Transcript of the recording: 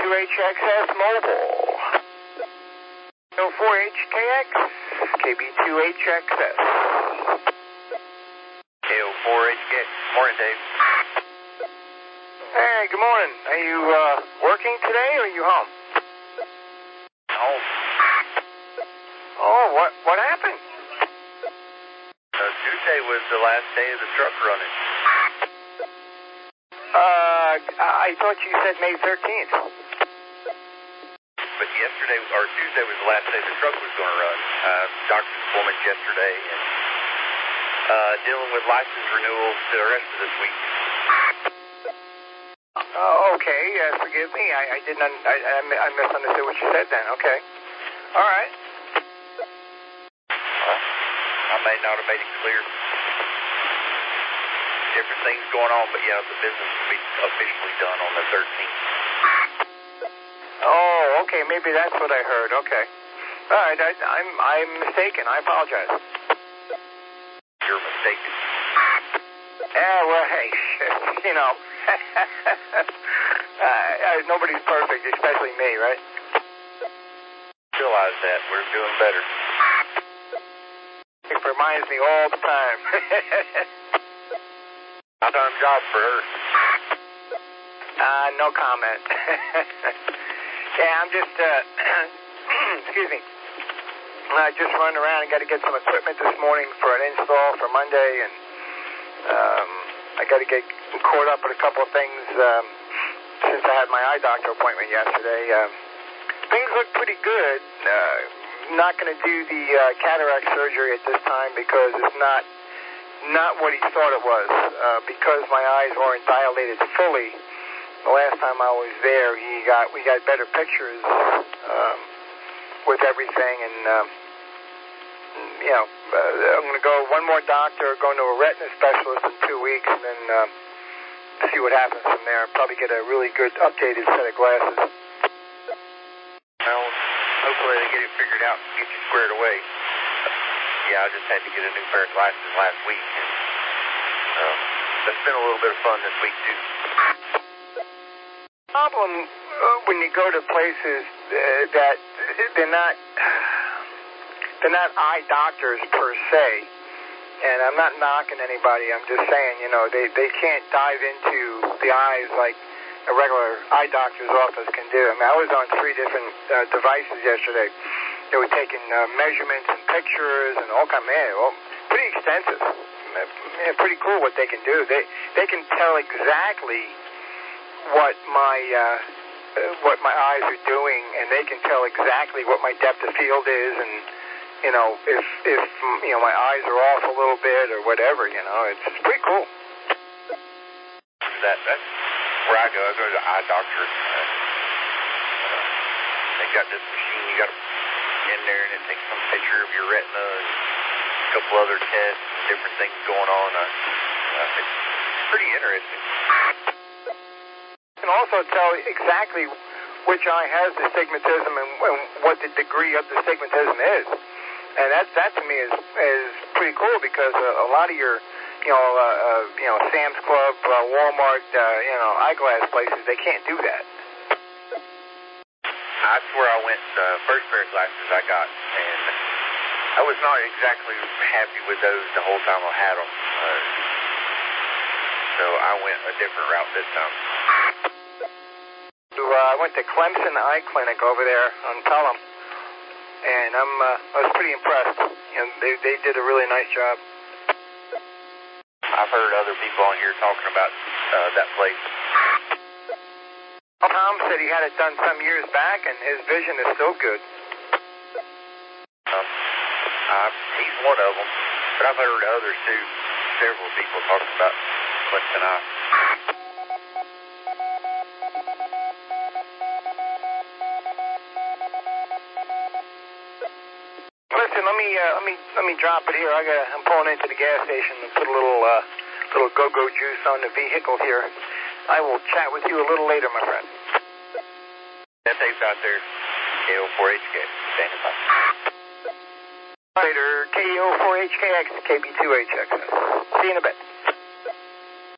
KB2HXS Mobile. 04HKX, KB2HXS. KO4HKX. Morning, Dave. Hey, good morning. Are you working today or are you home? Home. Oh, what happened? Tuesday was the last day of the truck running. I thought you said May 13th. But yesterday, or Tuesday was the last day the truck was going to run. Doctor's appointment yesterday, and dealing with license renewals the rest of this week. Okay, forgive me. I didn't. I misunderstood what you said then. Okay. All right. Well, I may not have made it clear. Different things going on, but yeah, the business will be officially done on the 13th. Oh, okay. Maybe that's what I heard. Okay. All right. I'm mistaken. I apologize. You're mistaken. Yeah. Well, hey, you know, nobody's perfect, especially me, right? Realize that we're doing better. It reminds me all the time. Full-time job for her. No comment. Yeah, I'm just, excuse me. Just running around and got to get some equipment this morning for an install for Monday, and I got to get caught up with a couple of things since I had my eye doctor appointment yesterday. Things look pretty good. Not going to do the cataract surgery at this time because it's not what he thought it was. Because my eyes weren't dilated fully. The last time I was there, we got better pictures with everything, and I'm going to go one more doctor, going to a retina specialist in 2 weeks, and then see what happens from there. Probably get a really good updated set of glasses. Well, hopefully they get it figured out and get you squared away. Yeah, I just had to get a new pair of glasses last week. It's been a little bit of fun this week, too. The problem when you go to places that they're not eye doctors per se, and I'm not knocking anybody, I'm just saying, they can't dive into the eyes like a regular eye doctor's office can do. I mean, I was on 3 different devices yesterday. They were taking measurements and pictures and all kinds of, pretty extensive. Pretty cool what they can do. They can tell exactly what my eyes are doing, and they can tell exactly what my depth of field is, and if my eyes are off a little bit or whatever. It's pretty cool. That's where I go. I go to the eye doctor. They got this machine you got to in there, and it takes some picture of your retina and a couple other tests, different things going on. It's pretty interesting. You can also tell exactly which eye has the astigmatism and what the degree of the astigmatism is, and that to me is pretty cool, because a lot of your Sam's Club, Walmart, eyeglass places, they can't do that. That's where I went. First pair of glasses I got, and I was not exactly happy with those the whole time I had them. So I went a different route this time. I went to Clemson Eye Clinic over there on Pelham, and I was pretty impressed. They did a really nice job. I've heard other people on here talking about that place. Tom said he had it done some years back, and his vision is still good. He's one of them, but I've heard others too. Several people talking about Clemson Eye. Listen, let me drop it here. I'm pulling into the gas station and put a little go-go juice on the vehicle here. I will chat with you a little later, my friend. That tape's out there. KO4HK. Standing by. Later, KO4HKX, KB2HX. See you in a bit.